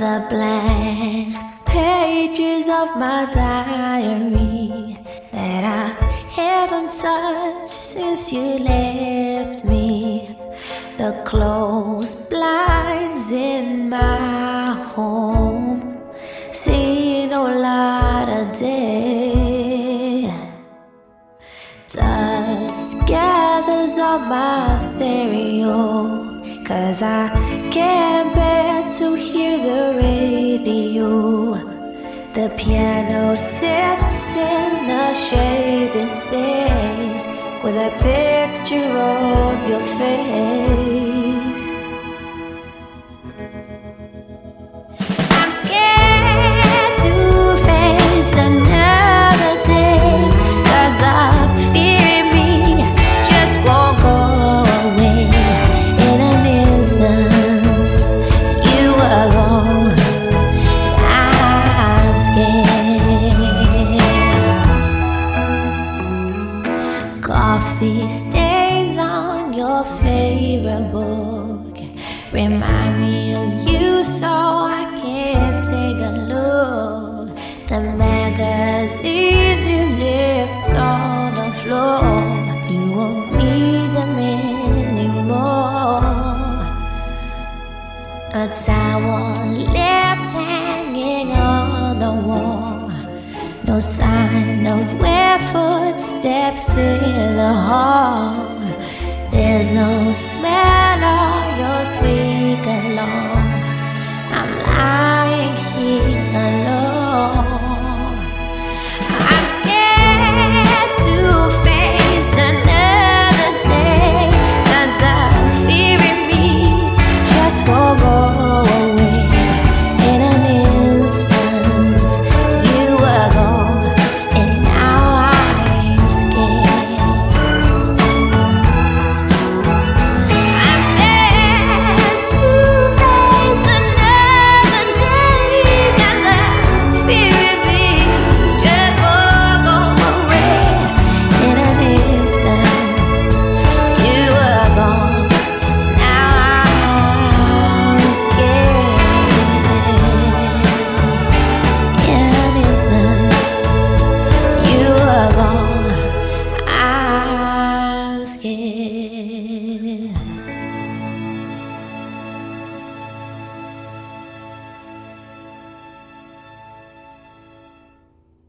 the blank pages of my diary that I haven't touched since you left me. The closed blinds in my home see no light of day. Dust gathers on my stereo, 'cause I can't bear to hear the radio. The piano sits in a shady space with a picture of your face. I'm scared to face another day, 'cause the fear in me just won't go away. In an instant, you were gone. I'm scared. Coffee stains on your favorite book remind me of you, so I can't take a look. The magazines you left on the floor, you won't need them anymore. A towel left hanging on the wall, no sign of where footsteps in the hall. There's no smell of your sweet cologne. I'm lying here alone. I'm scared to face another day, 'cause the fear in me just won't go away. In an instant, you were gone, and now I'm scared. I'm scared to face another day, 'cause the fear in me just won't go away. In an instant, you were gone, now I'm scared. In an instant, you were gone, I'm scared.